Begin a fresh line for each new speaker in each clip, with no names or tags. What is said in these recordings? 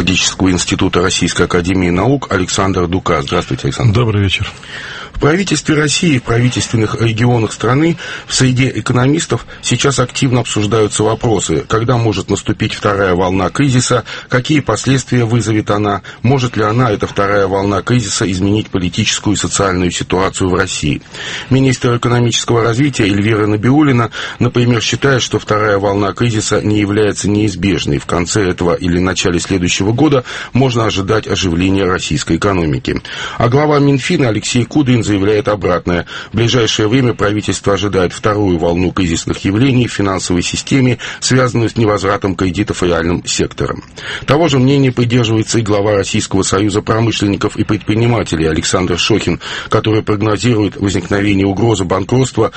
Технологического института Российской академии наук Александр Дука. Здравствуйте, Александр.
Добрый вечер.
В правительстве России, в правительственных регионах страны, в среде экономистов сейчас активно обсуждаются вопросы, когда может наступить вторая волна кризиса, какие последствия вызовет она, может ли она, эта вторая волна кризиса, изменить политическую и социальную ситуацию в России. Министр экономического развития Эльвира Набиуллина, например, считает, что вторая волна кризиса не является неизбежной. В конце этого или начале следующего года можно ожидать оживления российской экономики. А глава Минфина Алексей Кудрин заявляет обратное. В ближайшее время правительство ожидает вторую волну кризисных явлений в финансовой системе, связанную с невозвратом кредитов реальным сектором. Того же мнения придерживается и глава Российского союза промышленников и предпринимателей Александр Шохин, который прогнозирует возникновение угрозы банкротства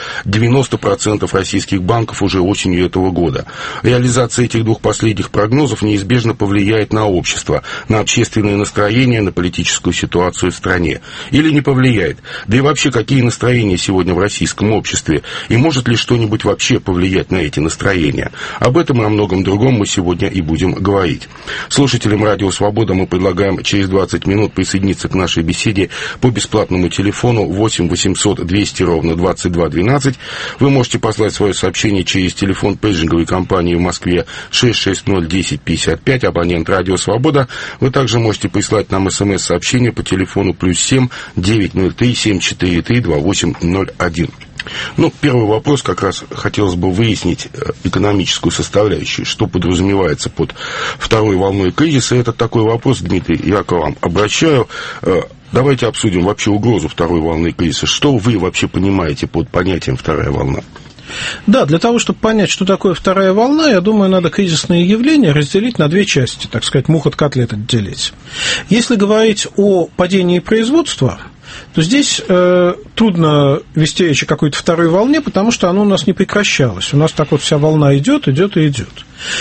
90% российских банков уже осенью этого года. Реализация этих двух последних прогнозов неизбежно повлияет на общество, на общественное настроение, на политическую ситуацию в стране. Или не повлияет? Да и вообще, какие настроения сегодня в российском обществе? И может ли что-нибудь вообще повлиять на эти настроения? Об этом и о многом другом мы сегодня и будем говорить. Слушателям Радио Свобода мы предлагаем через 20 минут присоединиться к нашей беседе по бесплатному телефону 8 800 200 ровно 22 12. Вы можете послать свое сообщение через телефон пейджинговой компании в Москве 660 10 55, абонент Радио Свобода. Вы также можете прислать нам смс-сообщение по телефону +7 903 743 2801. Ну, первый вопрос, как раз хотелось бы выяснить экономическую составляющую, что подразумевается под второй волной кризиса. Это такой вопрос, Дмитрий, я к вам обращаю. Давайте обсудим вообще угрозу второй волны кризиса. Что вы вообще понимаете под понятием «вторая волна»?
Да, для того, чтобы понять, что такое вторая волна, я думаю, надо кризисные явления разделить на две части, так сказать, мух от котлет отделить. Если говорить о падении производства, то здесь трудно вести речь о какой-то второй волне, потому что оно у нас не прекращалось. У нас так вот вся волна идет, идет и идет.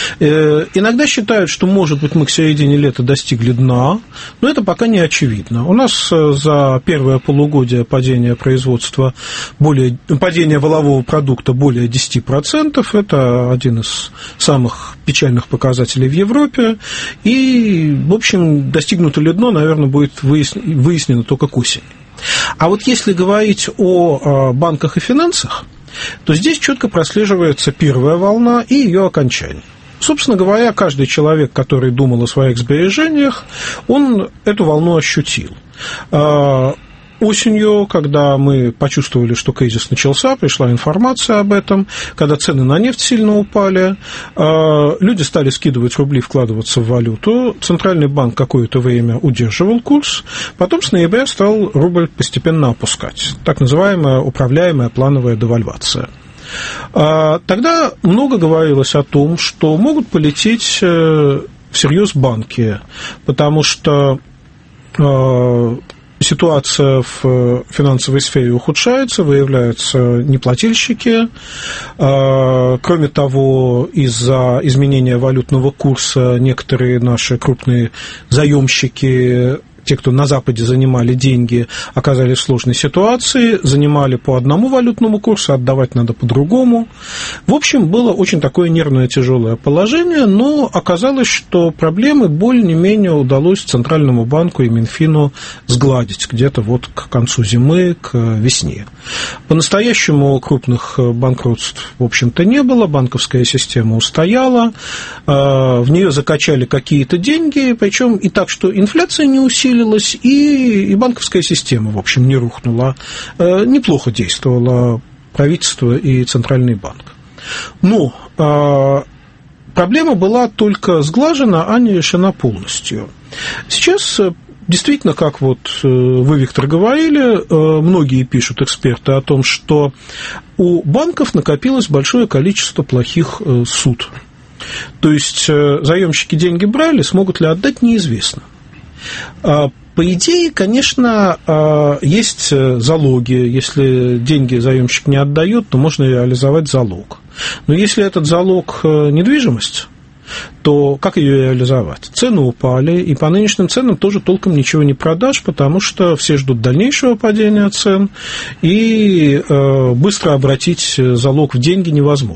Иногда считают, что, может быть, мы к середине лета достигли дна, но это пока не очевидно. У нас за первое полугодие падение производства, падение валового продукта более 10%. Это один из самых печальных показателей в Европе. И, в общем, достигнуто ли дно, наверное, будет выяснено только к осени. А вот если говорить о банках и финансах, то здесь четко прослеживается первая волна и ее окончание. Собственно говоря, каждый человек, который думал о своих сбережениях, он эту волну ощутил. Осенью, когда мы почувствовали, что кризис начался, пришла информация об этом, когда цены на нефть сильно упали, люди стали скидывать рубли, вкладываться в валюту, Центральный банк какое-то время удерживал курс, потом с ноября стал рубль постепенно опускать, так называемая управляемая плановая девальвация. Тогда много говорилось о том, что могут полететь всерьез банки, потому что ситуация в финансовой сфере ухудшается, выявляются неплательщики. Кроме того, из-за изменения валютного курса некоторые наши крупные заемщики, те, кто на Западе занимали деньги, оказались в сложной ситуации, занимали по одному валютному курсу, отдавать надо по другому. В общем, было очень такое нервное, тяжелое положение, но оказалось, что проблемы более-менее удалось Центральному банку и Минфину сгладить где-то вот к концу зимы, к весне. По-настоящему крупных банкротств, в общем-то, не было, банковская система устояла, в нее закачали какие-то деньги, причем и так, что инфляция не усилилась, и банковская система, в общем, не рухнула. Неплохо действовало правительство и Центральный банк. Но проблема была только сглажена, а не решена полностью. Сейчас действительно, как вот вы, Виктор, говорили, многие пишут, эксперты, о том, что у банков накопилось большое количество плохих суд. То есть заемщики деньги брали, смогут ли отдать, неизвестно. По идее, конечно, есть залоги. Если деньги заемщик не отдает, то можно реализовать залог. Но если этот залог недвижимость, то как ее реализовать? Цены упали, и по нынешним ценам тоже толком ничего не продашь, потому что все ждут дальнейшего падения цен, и быстро обратить залог в деньги невозможно.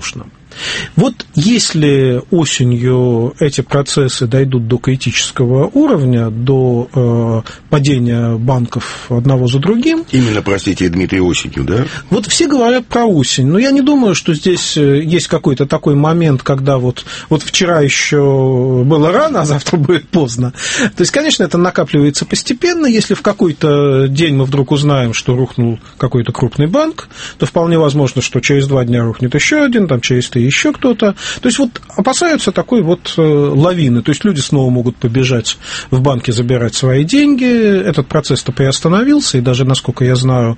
Вот если осенью эти процессы дойдут до критического уровня, до падения банков одного за другим...
Именно, простите, Дмитрий, осенью, да?
Вот все говорят про осень, но я не думаю, что здесь есть какой-то такой момент, когда вот вчера еще было рано, а завтра будет поздно. То есть, конечно, это накапливается постепенно. Если в какой-то день мы вдруг узнаем, что рухнул какой-то крупный банк, то вполне возможно, что через 2 дня рухнет еще один, там через 3 еще кто-то. То есть, вот опасаются такой вот лавины. То есть, люди снова могут побежать в банки забирать свои деньги. Этот процесс-то приостановился, и даже, насколько я знаю,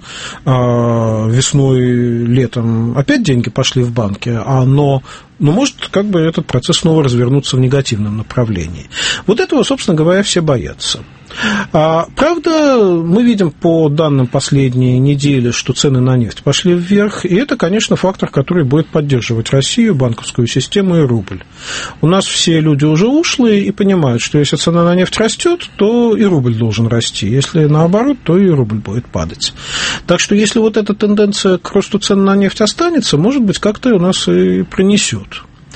весной, летом опять деньги пошли в банки, но может как бы этот процесс снова развернуться в негативном направлении. Вот этого, собственно говоря, все боятся. Правда, мы видим по данным последней недели, что цены на нефть пошли вверх, и это, конечно, фактор, который будет поддерживать Россию, банковскую систему и рубль. У нас все люди уже ушлые и понимают, что если цена на нефть растет, то и рубль должен расти. Если наоборот, то и рубль будет падать. Так что если вот эта тенденция к росту цен на нефть останется, может быть, как-то у нас и принесет.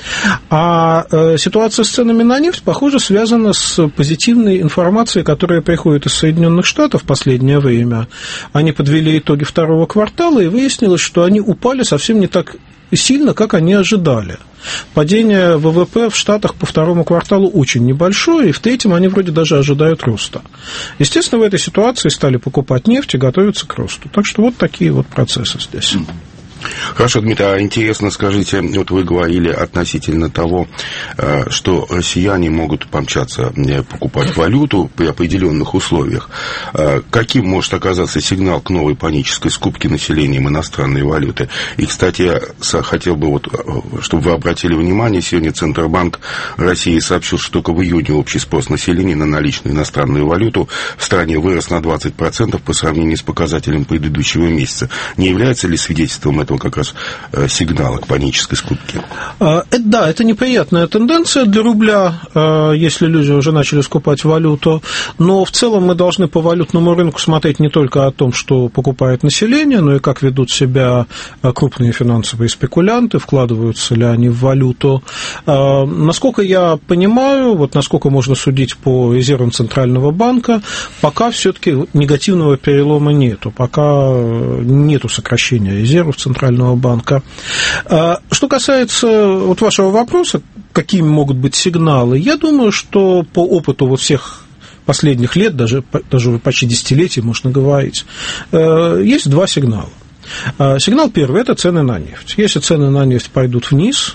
А ситуация с ценами на нефть, похоже, связана с позитивной информацией, которая приходит из Соединенных Штатов в последнее время. Они подвели итоги 2-го квартала, и выяснилось, что они упали совсем не так сильно, как они ожидали. Падение ВВП в Штатах по 2-му кварталу очень небольшое, и в 3-м они вроде даже ожидают роста. Естественно, в этой ситуации стали покупать нефть и готовиться к росту. Так что вот такие вот процессы здесь.
Хорошо, Дмитрий, а интересно, скажите, вот вы говорили относительно того, что россияне могут помчаться покупать валюту при определенных условиях. Каким может оказаться сигнал к новой панической скупке населением иностранной валюты? И, кстати, я хотел бы, вот, чтобы вы обратили внимание, сегодня Центробанк России сообщил, что только в июне общий спрос населения на наличную иностранную валюту в стране вырос на 20% по сравнению с показателем предыдущего месяца. Не является ли свидетельством этого как раз сигнала к панической скупке?
Да, это неприятная тенденция для рубля, если люди уже начали скупать валюту, но в целом мы должны по валютному рынку смотреть не только о том, что покупает население, но и как ведут себя крупные финансовые спекулянты, вкладываются ли они в валюту. Насколько я понимаю, вот насколько можно судить по резервам Центрального банка, пока все-таки негативного перелома нету, пока нету сокращения резервов Центрального банка. Что касается вот вашего вопроса, какими могут быть сигналы, я думаю, что по опыту вот всех последних лет, даже почти десятилетий, можно говорить, есть 2 сигнала. Сигнал первый – это цены на нефть. Если цены на нефть пойдут вниз,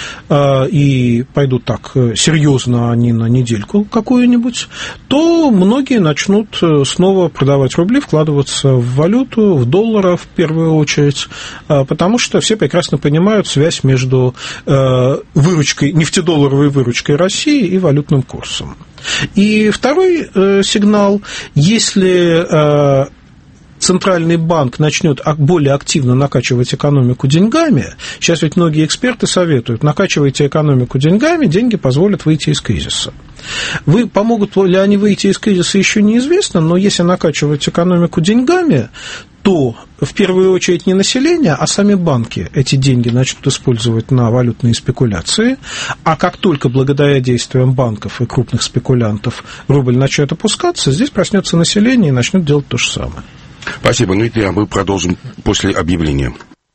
и пойдут так серьезно они на недельку какую-нибудь, то многие начнут снова продавать рубли, вкладываться в валюту, в доллары в первую очередь, потому что все прекрасно понимают связь между выручкой, нефтедолларовой выручкой России и валютным курсом. И второй сигнал, если Центральный банк начнет более активно накачивать экономику деньгами, сейчас ведь многие эксперты советуют, накачивайте экономику деньгами, деньги позволят выйти из кризиса. Помогут ли они выйти из кризиса, еще неизвестно, но если накачивать экономику деньгами, то в первую очередь не население, а сами банки эти деньги начнут использовать на валютные спекуляции, а как только благодаря действиям банков и крупных спекулянтов рубль начнет опускаться, здесь проснется население и начнет делать то же самое.
Спасибо, Дмитрий, а мы продолжим после объявления.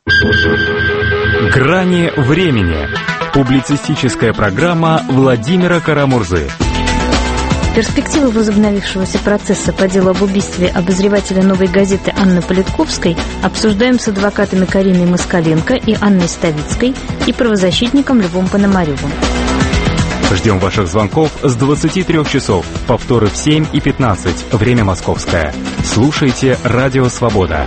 «Грани времени». Публицистическая программа Владимира Карамурзы.
Перспективы возобновившегося процесса по делу об убийстве обозревателя «Новой газеты» Анны Политковской обсуждаем с адвокатами Кариной Москаленко и Анной Ставицкой и правозащитником Львом Пономаревым.
Ждем ваших звонков с 23 часов. Повторы в 7 и 15. Время московское. Слушайте «Радио Свобода».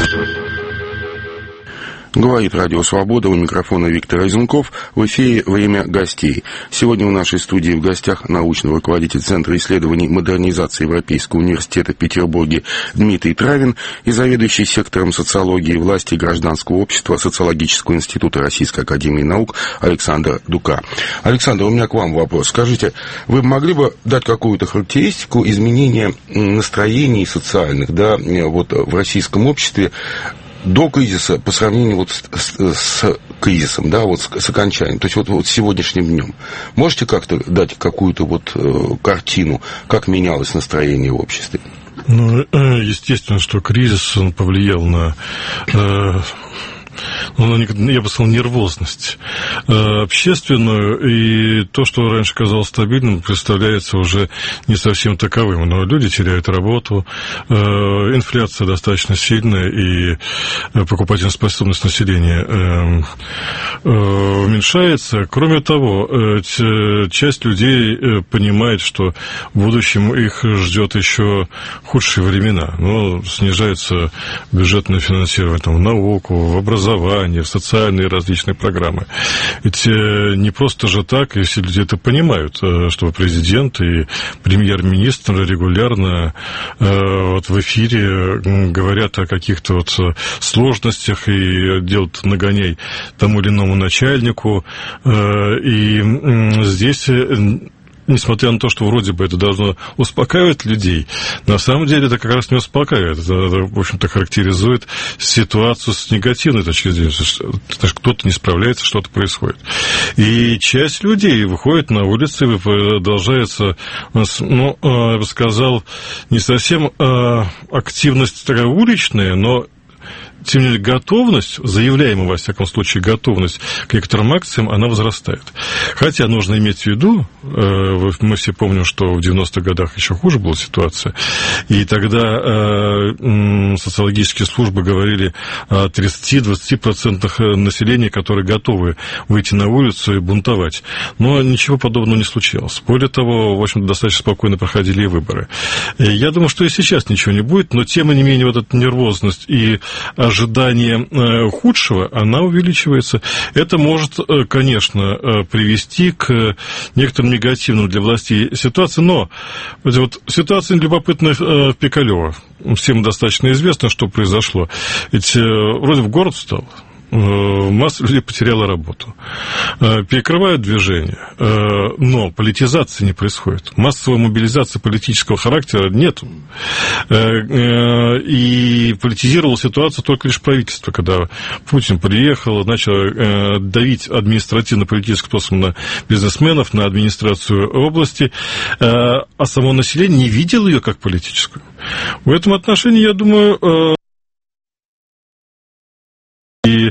Говорит Радио Свобода, у микрофона Виктор Разенков, в эфире «Время гостей». Сегодня в нашей студии в гостях научный руководитель Центра исследований модернизации Европейского университета в Петербурге Дмитрий Травин и заведующий сектором социологии, власти и гражданского общества Социологического института Российской академии наук Александр Дука. Александр, у меня к вам вопрос. Скажите, вы могли бы дать какую-то характеристику изменения настроений социальных, да, вот в российском обществе до кризиса по сравнению вот с кризисом, да, вот с окончанием, то есть вот сегодняшним днем. Можете как-то дать какую-то вот картину, как менялось настроение в обществе?
Ну, естественно, что кризис, он повлиял на... я бы сказал, нервозность общественную, и то, что раньше казалось стабильным, представляется уже не совсем таковым. Но люди теряют работу, инфляция достаточно сильная, и покупательная способность населения уменьшается. Кроме того, часть людей понимает, что в будущем их ждет еще худшие времена. Но снижается бюджетное финансирование в науку, в образование, в социальные различные программы. Ведь не просто же так, если люди это понимают, что президент и премьер-министр регулярно вот в эфире говорят о каких-то вот сложностях и делают нагоняй тому или иному начальнику. И здесь... Несмотря на то, что вроде бы это должно успокаивать людей, на самом деле это как раз не успокаивает. Это, в общем-то, характеризует ситуацию с негативной точки зрения. Кто-то не справляется, что-то происходит. И часть людей выходит на улицы, и продолжается, ну, я бы сказал, не совсем активность такая уличная, но... Тем не менее, готовность, заявляемая, во всяком случае, готовность к некоторым акциям, она возрастает. Хотя нужно иметь в виду, мы все помним, что в 90-х годах еще хуже была ситуация, и тогда социологические службы говорили о 30-20% населения, которые готовы выйти на улицу и бунтовать. Но ничего подобного не случилось. Более того, в общем-то, достаточно спокойно проходили и выборы. Я думаю, что и сейчас ничего не будет, но тем не менее вот эта нервозность и ожидание худшего, она увеличивается. Это может, конечно, привести к некоторым негативным для властей ситуациям, но вот ситуация любопытная в Пикалево. Всем достаточно известно, что произошло. Ведь вроде в город встал, масса людей потеряла работу, перекрывают движение, но политизации не происходит, массовой мобилизации политического характера нет, и политизировала ситуацию только лишь правительство, когда Путин приехал, начал давить административно-политическим способом на бизнесменов, на администрацию области, а само население не видело ее как политическую. В этом отношении, я думаю, и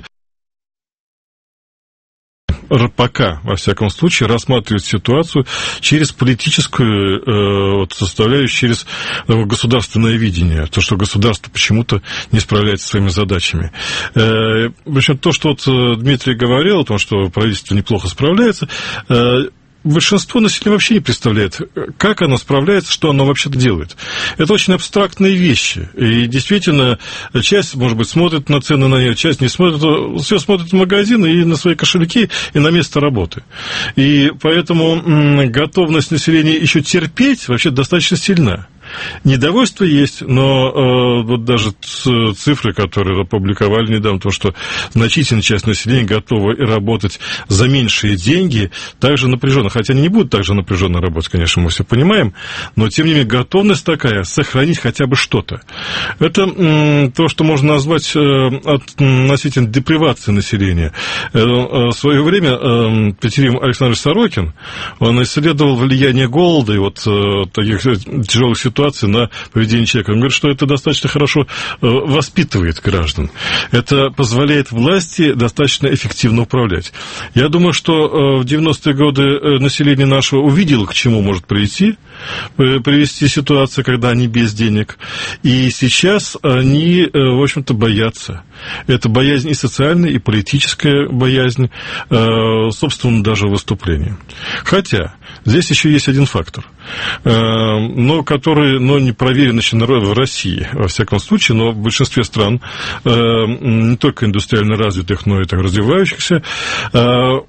пока, во всяком случае, рассматривать ситуацию через политическую составляющую, через государственное видение, то, что государство почему-то не справляется со своими задачами. Причем то, что вот Дмитрий говорил, о том, что правительство неплохо справляется, большинство населения вообще не представляет, как оно справляется, что оно вообще-то делает. Это очень абстрактные вещи. И действительно, часть, может быть, смотрит на цены на нефть, часть не смотрит, все смотрят в магазины и на свои кошельки, и на место работы. И поэтому готовность населения еще терпеть вообще достаточно сильна. Недовольство есть, но вот даже цифры, которые опубликовали недавно, то, что значительная часть населения готова работать за меньшие деньги, также напряженно. Хотя они не будут так же напряженно работать, конечно, мы все понимаем, но, тем не менее, готовность такая, сохранить хотя бы что-то. Это то, что можно назвать относительно депривации населения. В свое время Петерим Александрович Сорокин, он исследовал влияние голода и вот таких тяжелых ситуаций на поведение человека. Он говорит, что это достаточно хорошо воспитывает граждан. Это позволяет власти достаточно эффективно управлять. Я думаю, что в 90-е годы население наше увидело, к чему может привести ситуация, когда они без денег. И сейчас они, в общем-то, боятся. Это боязнь и социальная, и политическая боязнь, собственно, даже выступления. Хотя здесь еще есть один фактор, который не проверен еще в России, во всяком случае, но в большинстве стран, не только индустриально развитых, но и так развивающихся,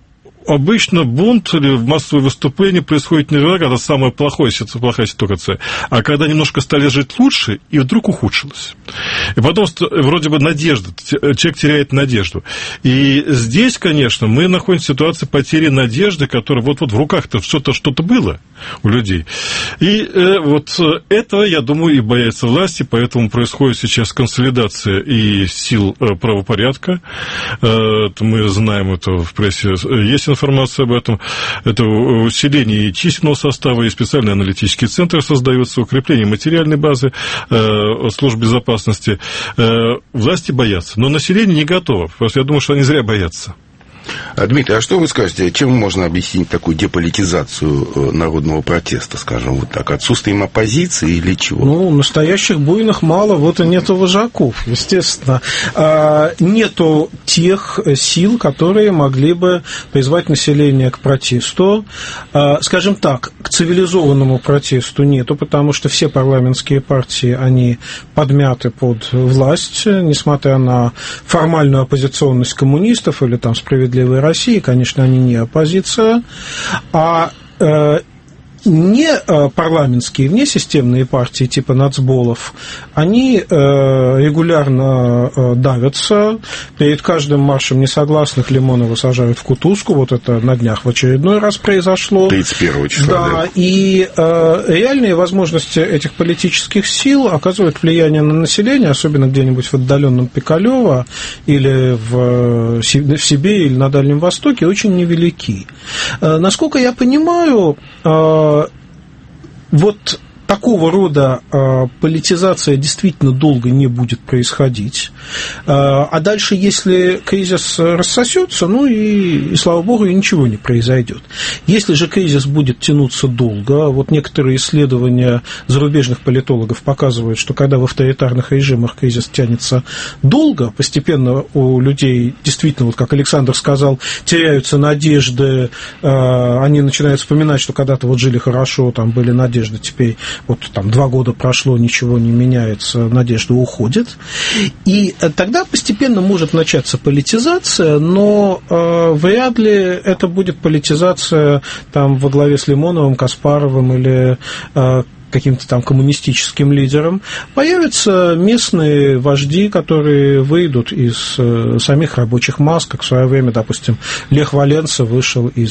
обычно бунт или массовое выступление происходит не тогда, когда самая плохая ситуация, а когда немножко стали жить лучше, и вдруг ухудшилось. И потом вроде бы надежда, человек теряет надежду. И здесь, конечно, мы находимся в ситуации потери надежды, которая вот-вот в руках-то что-то было у людей. И вот этого, я думаю, и боятся власти, поэтому происходит сейчас консолидация и сил правопорядка. Мы знаем это в прессе, есть информация об этом. Это усиление и численного состава, и специальные аналитические центры создаются, укрепление материальной базы служб безопасности. Власти боятся, но население не готово. Просто я думаю, что они зря боятся.
Дмитрий, а что вы скажете, чем можно объяснить такую деполитизацию народного протеста, скажем, вот так, отсутствием оппозиции или чего?
Ну, настоящих буйных мало, вот и нету вожаков, естественно. Нету тех сил, которые могли бы призвать население к протесту. Скажем так, к цивилизованному протесту нету, потому что все парламентские партии, они подмяты под власть, несмотря на формальную оппозиционность коммунистов или там «Справедливой России», конечно, они не оппозиция, а не парламентские, внесистемные партии типа нацболов, они регулярно давятся. Перед каждым маршем несогласных Лимонова сажают в кутузку. Вот это на днях в очередной раз произошло.
31 числа.
Да, и реальные возможности этих политических сил оказывают влияние на население, особенно где-нибудь в отдаленном Пикалево или в Сибири или на Дальнем Востоке, очень невелики. Насколько я понимаю, вот такого рода политизация действительно долго не будет происходить. А дальше, если кризис рассосется, ну и слава богу, и ничего не произойдет. Если же кризис будет тянуться долго, вот некоторые исследования зарубежных политологов показывают, что когда в авторитарных режимах кризис тянется долго, постепенно у людей действительно, вот как Александр сказал, теряются надежды, они начинают вспоминать, что когда-то вот жили хорошо, там были надежды, теперь вот там 2 года прошло, ничего не меняется, надежда уходит. И тогда постепенно может начаться политизация, но вряд ли это будет политизация там во главе с Лимоновым, Каспаровым или каким-то там коммунистическим лидером. Появятся местные вожди, которые выйдут из самих рабочих масс, как в свое время, допустим, Лех Валенса вышел из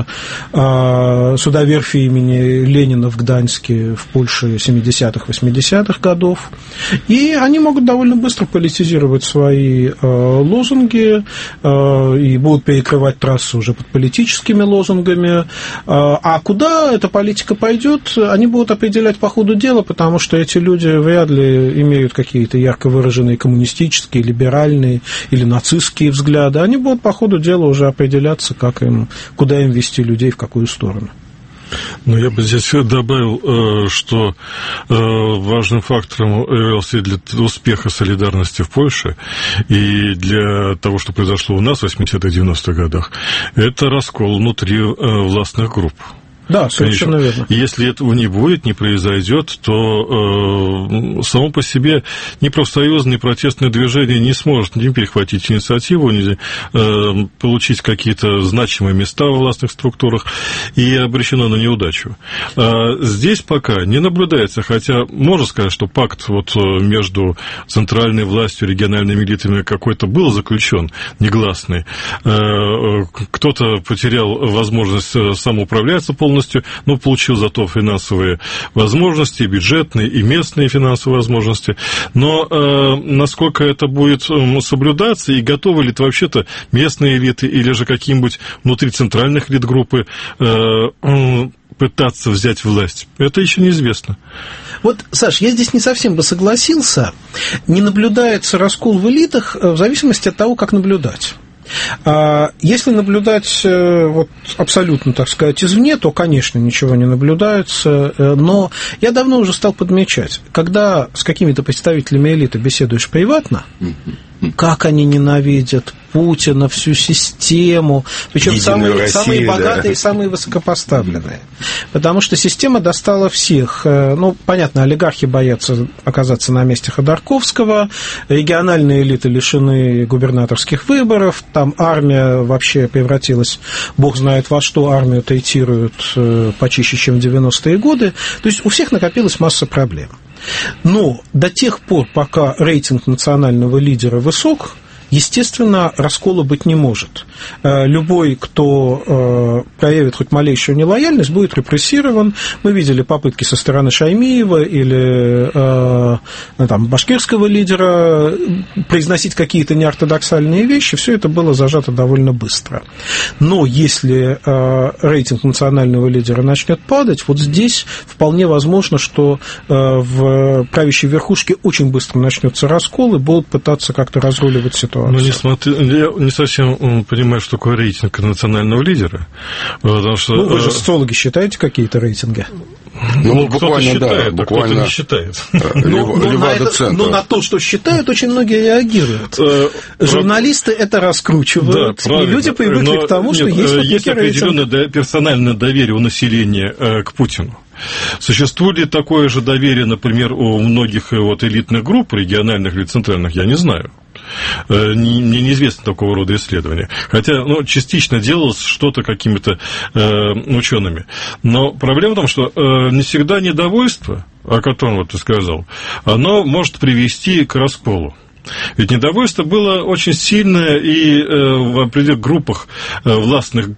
судоверфи имени Ленина в Гданьске в Польше 70-х, 80-х годов. И они могут довольно быстро политизировать свои лозунги и будут перекрывать трассу уже под политическими лозунгами. А куда эта политика пойдет, они будут определять по ходу дела, потому что эти люди вряд ли имеют какие-то ярко выраженные коммунистические, либеральные или нацистские взгляды. Они будут по ходу дела уже определяться, куда им вести людей, в какую сторону.
Но я бы здесь добавил, что важным фактором являлся для успеха солидарности в Польше и для того, что произошло у нас в 80-х, 90-х годах, это раскол внутри властных групп.
Да, совершенно верно.
И если этого не будет, не произойдет, то само по себе ни профсоюзное, ни протестное движение не сможет ни перехватить инициативу, ни получить какие-то значимые места в властных структурах, и обречено на неудачу. Здесь пока не наблюдается, хотя можно сказать, что пакт вот между центральной властью и региональными элитами какой-то был заключен, негласный. Кто-то потерял возможность самоуправляться полностью, но получил зато финансовые возможности, бюджетные и местные финансовые возможности. Но насколько это будет соблюдаться, и готовы ли это вообще-то местные элиты или же какие-нибудь внутри центральных элит группы пытаться взять власть, это еще неизвестно.
Вот, Саш, я здесь не совсем бы согласился. Не наблюдается раскол в элитах в зависимости от того, как наблюдать. Если наблюдать вот, абсолютно, так сказать, извне, то, конечно, ничего не наблюдается, но я давно уже стал подмечать, когда с какими-то представителями элиты беседуешь приватно, как они ненавидят Путина, всю систему, причем самые богатые и самые высокопоставленные. Потому что система достала всех. Ну, понятно, олигархи боятся оказаться на месте Ходорковского, региональные элиты лишены губернаторских выборов, там армия вообще превратилась, бог знает во что, армию третируют почище, чем в 90-е годы. То есть у всех накопилась масса проблем. Но до тех пор, пока рейтинг национального лидера высок, естественно, раскола быть не может. Любой, кто проявит хоть малейшую нелояльность, будет репрессирован. Мы видели попытки со стороны Шаймиева или башкирского лидера произносить какие-то неортодоксальные вещи. Все это было зажато довольно быстро. Но если рейтинг национального лидера начнет падать, вот здесь вполне возможно, что в правящей верхушке очень быстро начнется раскол и будут пытаться как-то разруливать ситуацию.
Ну, я не совсем понимаю, что такое рейтинг национального лидера. Потому что,
вы же социологи считаете какие-то рейтинги?
Ну, буквально, считает, да, буквально. Кто-то не считает.
Но на то, что считают, очень многие реагируют. Журналисты это раскручивают, и люди привыкли к тому, что есть
определенное персональное доверие у населения к Путину. Существует ли такое же доверие, например, у многих элитных групп, региональных или центральных, я не знаю. Мне неизвестно такого рода исследования. Хотя частично делалось что-то какими-то учеными. Но проблема в том, что не всегда недовольство, о котором ты сказал, оно может привести к расколу. Ведь недовольство было очень сильное и в определенных группах властных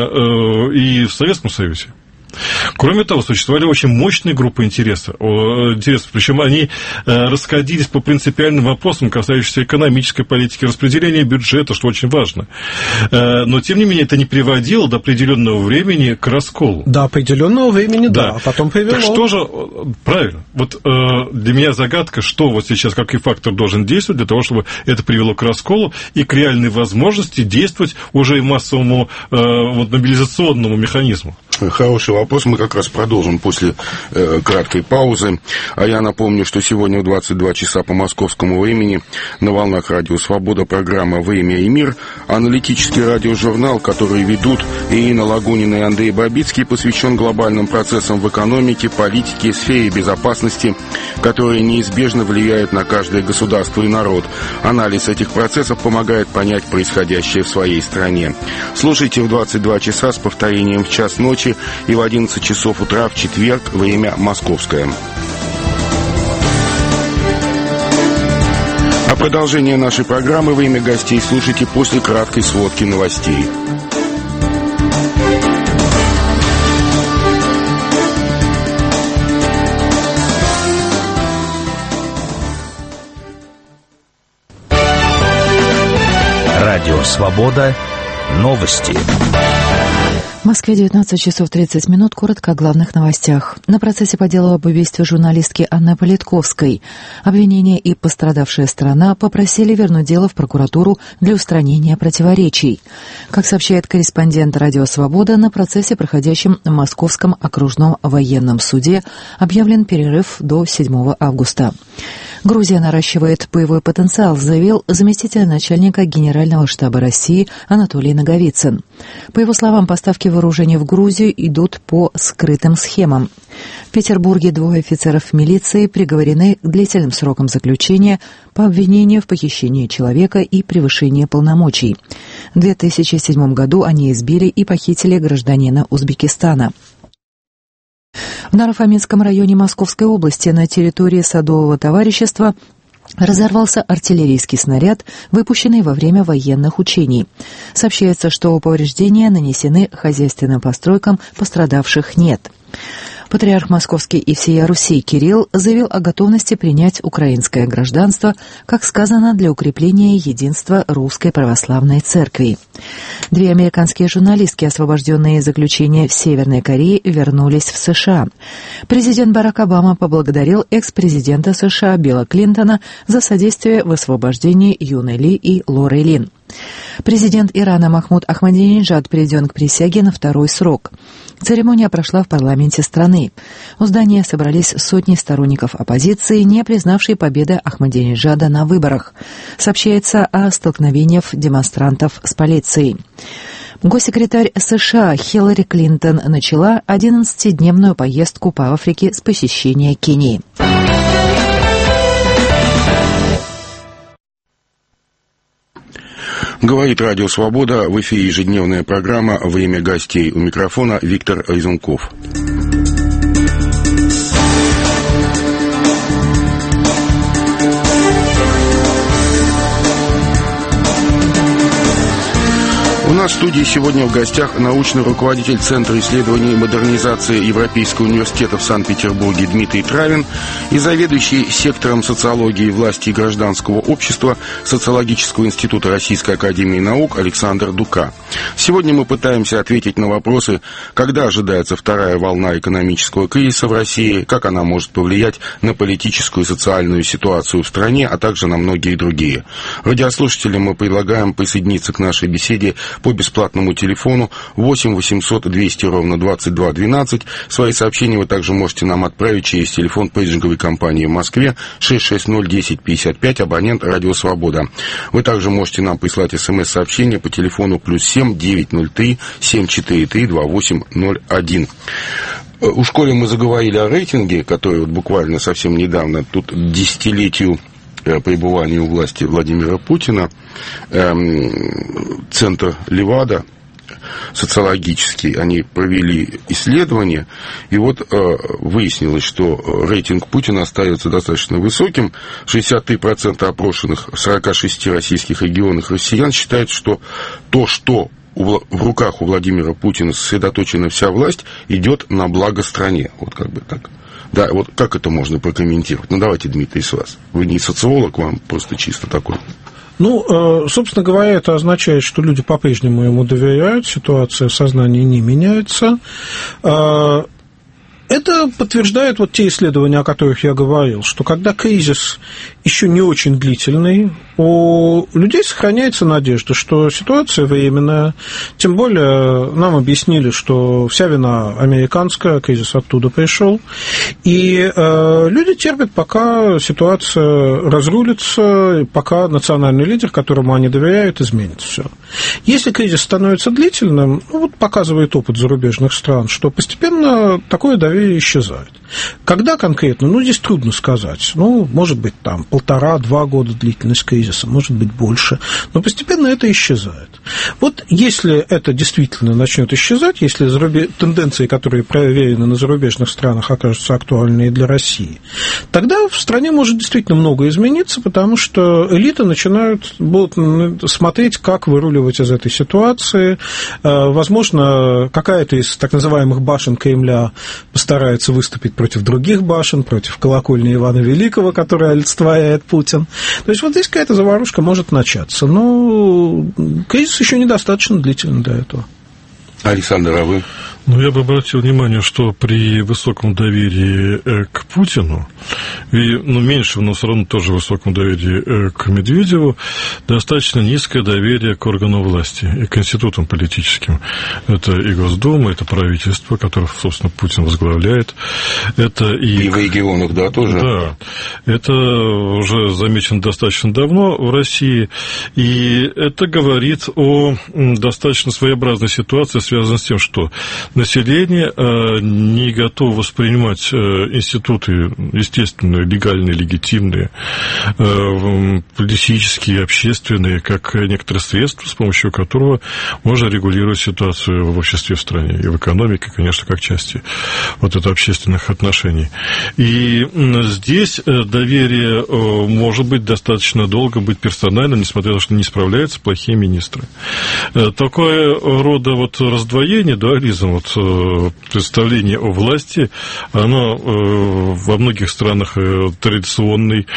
и в Советском Союзе. Кроме того, существовали очень мощные группы интересов, причем они расходились по принципиальным вопросам, касающимся экономической политики, распределения бюджета, что очень важно. Но, тем не менее, это не приводило до определенного времени к расколу.
До определенного времени, да, а потом привело.
Так что же, правильно, вот для меня загадка, что вот сейчас, какой фактор должен действовать для того, чтобы это привело к расколу и к реальной возможности действовать уже и массовому мобилизационному механизму.
Хороший вопрос. Мы как раз продолжим после краткой паузы. А я напомню, что сегодня в 22 часа по московскому времени на волнах Радио Свобода программа «Время и мир», аналитический радиожурнал, который ведут Ирина Лагунина и Андрей Бабицкий, посвящен глобальным процессам в экономике, политике и сфере безопасности, которые неизбежно влияют на каждое государство и народ. Анализ этих процессов помогает понять происходящее в своей стране. Слушайте в 22 часа с повторением в час ночи и в 11 часов утра в четверг, время московское. А продолжение нашей программы «Время гостей» слушайте после краткой сводки новостей.
Радио «Свобода». Новости.
В Москве 19 часов 30 минут. Коротко о главных новостях. На процессе по делу об убийстве журналистки Анны Политковской обвинение и пострадавшая сторона попросили вернуть дело в прокуратуру для устранения противоречий. Как сообщает корреспондент «Радио Свобода», на процессе, проходящем в Московском окружном военном суде, объявлен перерыв до 7 августа. Грузия наращивает боевой потенциал, заявил заместитель начальника Генерального штаба России Анатолий Наговицын. По его словам, поставки вооружений в Грузию идут по скрытым схемам. В Петербурге 2 офицеров милиции приговорены к длительным срокам заключения по обвинению в похищении человека и превышении полномочий. В 2007 году они избили и похитили гражданина Узбекистана. В Наро-Фоминском районе Московской области на территории Садового товарищества разорвался артиллерийский снаряд, выпущенный во время военных учений. Сообщается, что повреждения нанесены хозяйственным постройкам, пострадавших нет. Патриарх Московский и всея Руси Кирилл заявил о готовности принять украинское гражданство, как сказано, для укрепления единства Русской Православной Церкви. 2 американские журналистки, освобожденные из заключения в Северной Корее, вернулись в США. Президент Барак Обама поблагодарил экс-президента США Билла Клинтона за содействие в освобождении Юны Ли и Лоры Лин. Президент Ирана Махмуд Ахмадинеджад приведен к присяге на второй срок. Церемония прошла в парламенте страны. У здания собрались сотни сторонников оппозиции, не признавшей победы Ахмадинеджада на выборах. Сообщается о столкновениях демонстрантов с полицией. Госсекретарь США Хиллари Клинтон начала 11-дневную поездку по Африке с посещения Кении.
Говорит Радио Свобода. В эфире ежедневная программа «Время гостей». У микрофона Виктор Резунков. У нас в студии сегодня в гостях научный руководитель Центра исследований и модернизации Европейского университета в Санкт-Петербурге Дмитрий Травин и заведующий сектором социологии, власти и гражданского общества Социологического института Российской академии наук Александр Дука. Сегодня мы пытаемся ответить на вопросы, когда ожидается вторая волна экономического кризиса в России, как она может повлиять на политическую и социальную ситуацию в стране, а также на многие другие. Радиослушателям мы предлагаем присоединиться к нашей беседе по бесплатному телефону 8 800 200 ровно 22 12. Свои сообщения вы также можете нам отправить через телефон пейджинговой компании в Москве 660 10 55, абонент Радио Свобода. Вы также можете нам прислать смс-сообщение по телефону +7 903 743 2801. Уж коли мы заговорили о рейтинге, который вот буквально совсем недавно, тут десятилетию пребывания у власти Владимира Путина, Центр Левада социологический, они провели исследование, и вот выяснилось, что рейтинг Путина остается достаточно высоким. 63% опрошенных в 46 российских регионах россиян считают, что то, что в руках у Владимира Путина сосредоточена вся власть, идет на благо стране. Вот как бы так. Да, вот как это можно прокомментировать? Ну, давайте, Дмитрий, с вас. Вы не социолог, вам просто чисто такой.
Ну, собственно говоря, это означает, что люди по-прежнему ему доверяют, ситуация в сознании не меняется. Это подтверждает вот те исследования, о которых я говорил, что когда кризис еще не очень длительный, у людей сохраняется надежда, что ситуация временная. Тем более нам объяснили, что вся вина американская, кризис оттуда пришел. И люди терпят, пока ситуация разрулится, пока национальный лидер, которому они доверяют, изменит все. Если кризис становится длительным, ну, вот показывает опыт зарубежных стран, что постепенно такое доверие исчезает. Когда конкретно? Ну, здесь трудно сказать. Ну, может быть, там 1,5-2 года длительность кризиса, может быть, больше. Но постепенно это исчезает. Вот если это действительно начнет исчезать, если тенденции, которые проверены на зарубежных странах, окажутся актуальны и для России, тогда в стране может действительно много измениться, потому что элиты будут смотреть, как выруливать из этой ситуации. Возможно, какая-то из так называемых башен Кремля постарается выступить против других башен, против колокольни Ивана Великого, которая олицетворяет Путин. То есть вот здесь какая-то заварушка может начаться. Но кризис еще недостаточно длительный для этого.
Александр, а вы?
Ну, я бы обратил внимание, что при высоком доверии к Путину, меньшем, но все равно тоже высоком доверии к Медведеву, достаточно низкое доверие к органам власти и к институтам политическим. Это и Госдума, это правительство, которое, собственно, Путин возглавляет. Это и
в регионах, да, тоже?
Да. Это уже замечено достаточно давно в России, и это говорит о достаточно своеобразной ситуации, связанной с тем, что население не готово воспринимать институты, естественно, легальные, легитимные, политические, общественные, как некоторые средства, с помощью которого можно регулировать ситуацию в обществе, в стране, и в экономике, конечно, как части вот этого общественных отношений. И здесь доверие может быть достаточно долго быть персональным, несмотря на то, что не справляются плохие министры. Такое рода вот раздвоение, дуализм, вот представление о власти, оно во многих странах традиционных,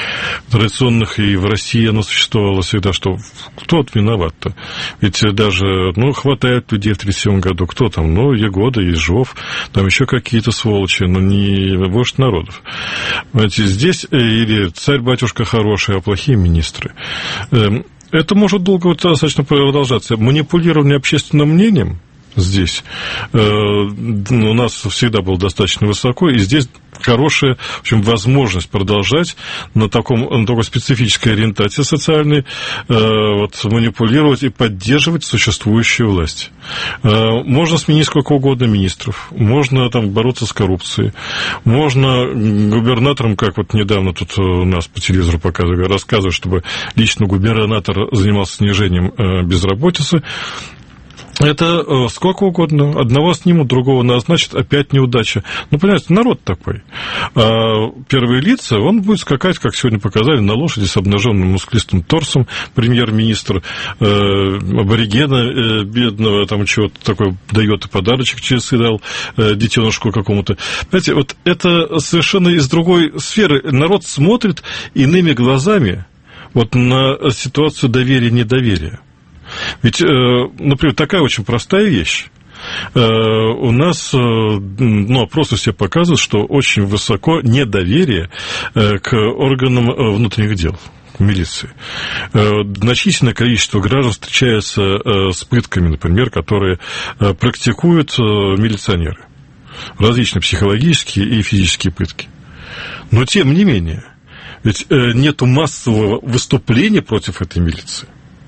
и в России оно существовало всегда, что кто виноват-то? Ведь даже, хватает людей в 1937 году, кто там? Егода, Ежов, там еще какие-то сволочи, но не вождь народов. Знаете, здесь или царь-батюшка хороший, а плохие министры. Это может долго достаточно продолжаться. Манипулирование общественным мнением здесь у нас всегда было достаточно высоко, и здесь хорошая, в общем, возможность продолжать на такой специфической ориентации социальной манипулировать и поддерживать существующую власть. Можно сменить сколько угодно министров, можно там бороться с коррупцией, можно губернаторам, как вот недавно тут у нас по телевизору рассказывают, чтобы лично губернатор занимался снижением безработицы. Это сколько угодно. Одного снимут, другого назначат, опять неудача. Понимаете, народ такой. Первые лица, он будет скакать, как сегодня показали, на лошади с обнаженным мускулистым торсом. Премьер-министр аборигена бедного, там чего-то такое дает, и подарочек часы дал детенушку какому-то. Понимаете, вот это совершенно из другой сферы. Народ смотрит иными глазами вот на ситуацию доверия-недоверия. Ведь, например, такая очень простая вещь. У нас опросы все показывают, что очень высоко недоверие к органам внутренних дел, к милиции. Значительное количество граждан встречается с пытками, например, которые практикуют милиционеры. Различные психологические и физические пытки. Но, тем не менее, ведь нету массового выступления против этой милиции.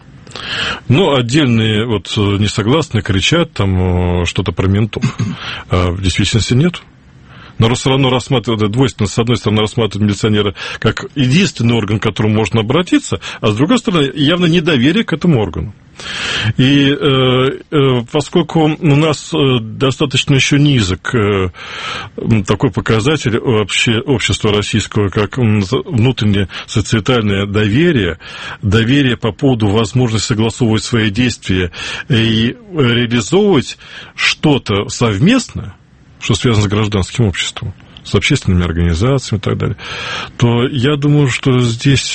Отдельные несогласные кричат там что-то про ментов. А в действительности нет. Но все равно рассматривают двойственно. С одной стороны, рассматривают милиционера как единственный орган, к которому можно обратиться, а с другой стороны, явно недоверие к этому органу. И поскольку у нас достаточно еще низок такой показатель вообще общества российского, как внутреннее социальное доверие по поводу возможности согласовывать свои действия и реализовывать что-то совместно, что связано с гражданским обществом, с общественными организациями и так далее, то я думаю, что здесь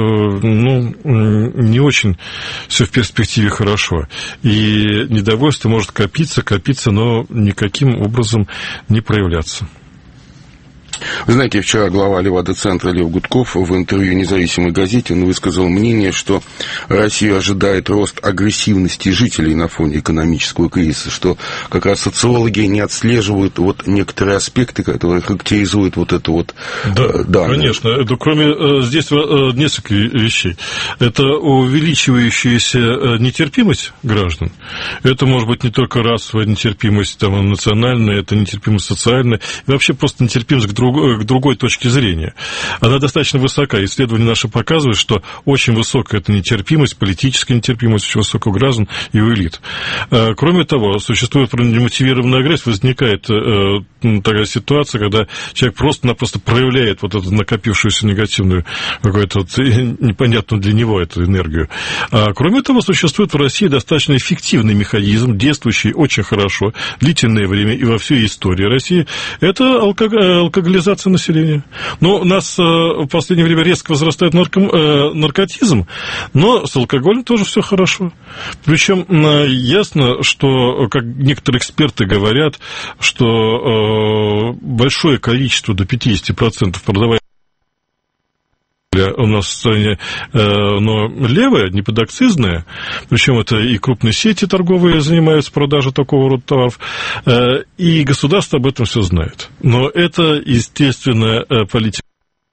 не очень все в перспективе хорошо. И недовольство может копиться, но никаким образом не проявляться.
Вы знаете, вчера глава Левада-центра Лев Гудков в интервью «Независимой газете» высказал мнение, что Россию ожидает рост агрессивности жителей на фоне экономического кризиса, что как раз социологи не отслеживают некоторые аспекты, которые характеризуют
Да, конечно. Кроме здесь несколько вещей. Это увеличивающаяся нетерпимость граждан. Это может быть не только расовая нетерпимость национальная, это нетерпимость социальная, и вообще просто нетерпимость к другой точке зрения. Она достаточно высока. Исследования наши показывают, что очень высокая эта нетерпимость, политическая нетерпимость очень высокая у граждан и у элит. Кроме того, существует немотивированная агрессия, возникает такая ситуация, когда человек просто-напросто проявляет эту накопившуюся негативную какую-то непонятную для него эту энергию. Кроме того, существует в России достаточно эффективный механизм, действующий очень хорошо, длительное время и во всей истории России. Это алкоголизация населения. Но у нас в последнее время резко возрастает наркотизм, но с алкоголем тоже все хорошо. Причем ясно, что, как некоторые эксперты говорят, что большое количество, до 50% продаваемых у нас в стране, но левая, неподакцизная, причем это и крупные сети торговые занимаются продажей такого рода товаров, и государство об этом все знает. Но это, естественно, политика.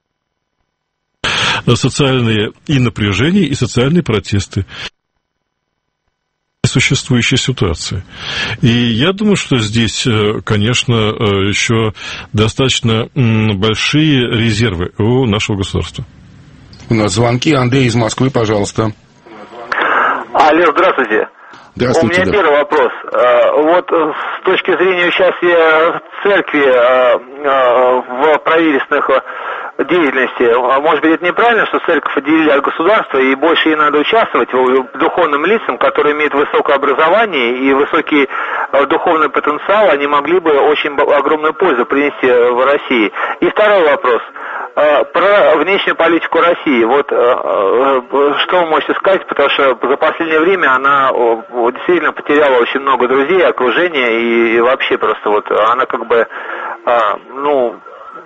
Социальные и напряжения, и социальные протесты существующей ситуации. И я думаю, что здесь, конечно, еще достаточно большие резервы у нашего государства.
У нас звонки. Андрей из Москвы, пожалуйста.
Алло, здравствуйте.
Здравствуйте.
У меня первый вопрос. С точки зрения участия церкви в правительственных деятельности, может быть, это неправильно, что церковь отделили от государства, и больше ей надо участвовать духовным лицам, которые имеют высокое образование и высокий духовный потенциал, они могли бы очень огромную пользу принести в России. И второй вопрос. Про внешнюю политику России. Что вы можете сказать, потому что за последнее время она действительно потеряла очень много друзей, окружения, и вообще просто она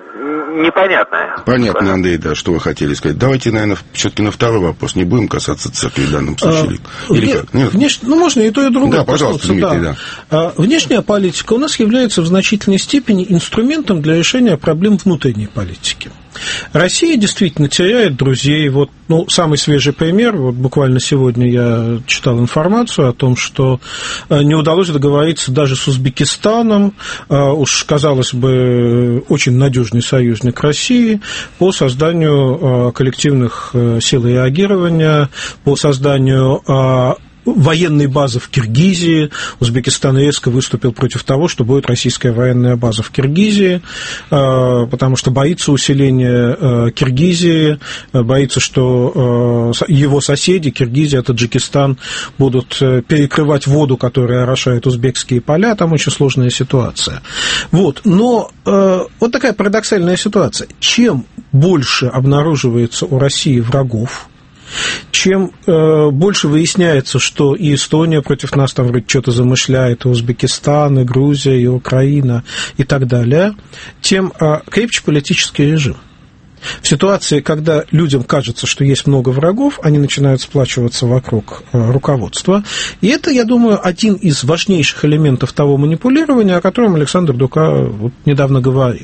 непонятное.
Понятно, Андрей, да, что вы хотели сказать. Давайте, наверное, все-таки на второй вопрос. Не будем касаться церкви в данном случае. Или как? Нет?
Можно и то, и другое.
Да, пожалуйста, Дмитрий, да.
Внешняя политика у нас является в значительной степени инструментом для решения проблем внутренней политики. Россия действительно теряет друзей. Самый свежий пример, буквально сегодня я читал информацию о том, что не удалось договориться даже с Узбекистаном, уж, казалось бы, очень надежный союзник России, по созданию коллективных сил реагирования, по созданию военной базы в Киргизии. Узбекистан резко выступил против того, что будет российская военная база в Киргизии, потому что боится усиления Киргизии, боится, что его соседи, Киргизия, Таджикистан, будут перекрывать воду, которая орошает узбекские поля. Там очень сложная ситуация. Но вот такая парадоксальная ситуация. Чем больше обнаруживается у России врагов, чем больше выясняется, что и Эстония против нас там вроде что-то замышляет, и Узбекистан, и Грузия, и Украина, и так далее, тем крепче политический режим. В ситуации, когда людям кажется, что есть много врагов, они начинают сплачиваться вокруг руководства. И это, я думаю, один из важнейших элементов того манипулирования, о котором Александр Дука недавно говорил.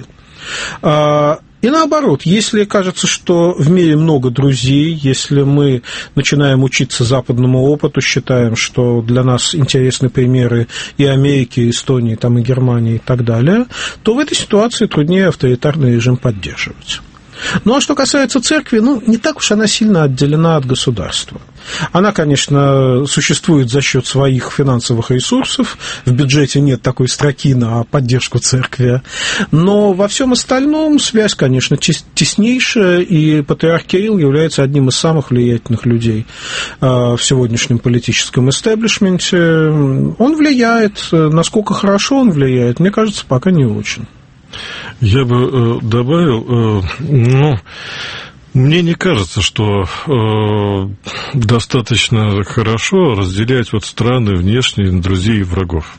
И наоборот, если кажется, что в мире много друзей, если мы начинаем учиться западному опыту, считаем, что для нас интересны примеры и Америки, и Эстонии, и Германии и так далее, то в этой ситуации труднее авторитарный режим поддерживать. А что касается церкви, не так уж она сильно отделена от государства. Она, конечно, существует за счет своих финансовых ресурсов, в бюджете нет такой строки на поддержку церкви, но во всем остальном связь, конечно, теснейшая, и патриарх Кирилл является одним из самых влиятельных людей в сегодняшнем политическом истеблишменте. Он влияет, насколько хорошо он влияет, мне кажется, пока не очень.
Я бы добавил, мне не кажется, что достаточно хорошо разделять страны внешние, друзей и врагов.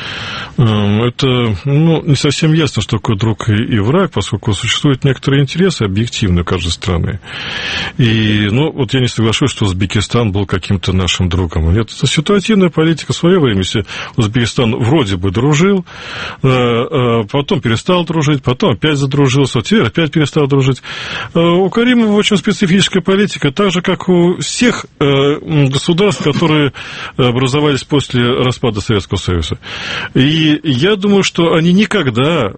Это, не совсем ясно, что такое друг и враг, поскольку существуют некоторые интересы объективные у каждой страны. И, я не соглашусь, что Узбекистан был каким-то нашим другом. Нет, это ситуативная политика. В свое время Узбекистан вроде бы дружил, потом перестал дружить, потом опять задружился, теперь опять перестал дружить. У Каримова очень специфическая политика, так же, как у всех государств, которые образовались после распада Советского Союза. И я думаю, что они никогда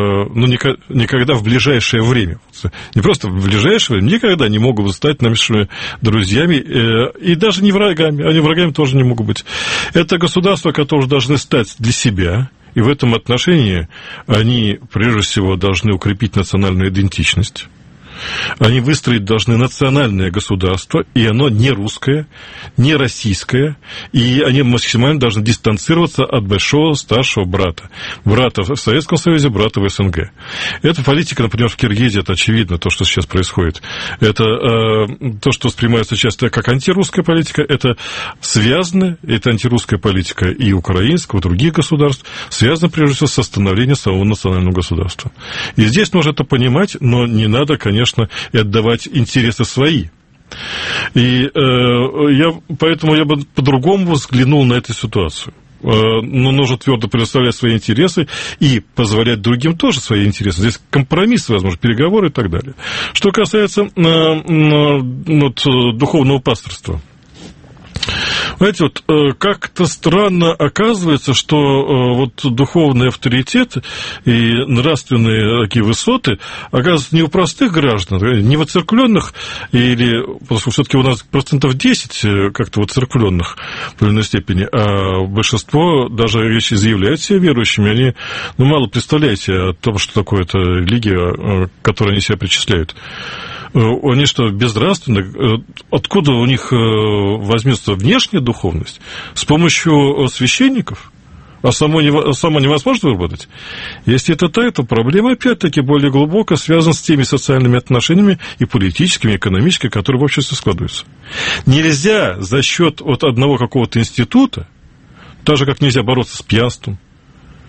в ближайшее время, не просто в ближайшее время, никогда не могут стать нашими друзьями, и даже не врагами, они врагами тоже не могут быть. Это государства, которые должны стать для себя, и в этом отношении они, прежде всего, должны укрепить национальную идентичность. Они выстроить должны национальное государство, и оно не русское, не российское, и они максимально должны дистанцироваться от большого старшего брата. Брата в Советском Союзе, брата в СНГ. Эта политика, например, в Киргизии, это очевидно, то, что сейчас происходит. Это то, что воспринимается часто как антирусская политика, это связано, это антирусская политика и украинского, и других государств, связано, прежде всего, со становлением самого национального государства. И здесь нужно это понимать, но не надо, конечно, и отдавать интересы свои. И поэтому я бы по-другому взглянул на эту ситуацию. Но нужно твердо представлять свои интересы и позволять другим тоже свои интересы. Здесь компромиссы, возможно, переговоры и так далее. Что касается духовного пасторства. Знаете, как-то странно оказывается, что духовный авторитет и нравственные такие высоты оказываются не у простых граждан, не в оцерквленных, потому что все-таки у нас 10% как-то воцерквленных в той степени, а большинство, даже если заявляют себя верующими, они мало представляют себе о том, что такое эта религия, к которой они себя причисляют. Они что, безнравственны? Откуда у них возьмется внешняя духовность? С помощью священников? А само невозможно выработать? Если это так, то проблема, опять-таки, более глубоко связана с теми социальными отношениями и политическими, и экономическими, которые в обществе складываются. Нельзя за счет одного какого-то института, так же, как нельзя бороться с пьянством,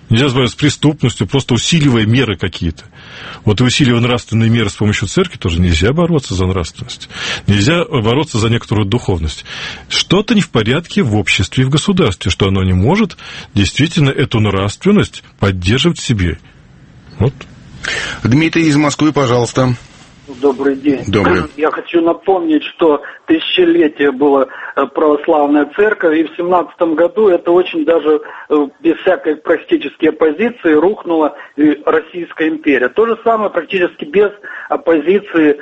Нельзя бороться с преступностью, просто усиливая меры какие-то. Вот и усиливая нравственные меры с помощью церкви тоже нельзя бороться за нравственность. Нельзя бороться за некоторую духовность. Что-то не в порядке в обществе и в государстве, что оно не может действительно эту нравственность поддерживать в себе. Вот.
Дмитрий из Москвы, пожалуйста.
Добрый день.
Добрый.
Я хочу напомнить, что тысячелетие была православная церковь, и в 17 году это очень даже без всякой практически оппозиции рухнула Российская империя. То же самое практически без оппозиции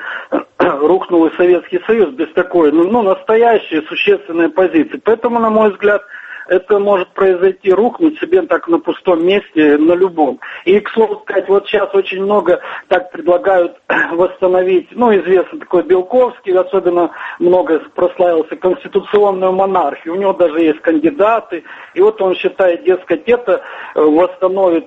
рухнул и Советский Союз, без такой, настоящей существенной оппозиции. Поэтому, на мой взгляд, это может произойти, рухнуть себе так на пустом месте, на любом. И, к слову сказать, вот сейчас очень много так предлагают восстановить, известный такой Белковский, особенно много прославился конституционную монархию. У него даже есть кандидаты, и вот он считает, дескать, это восстановит,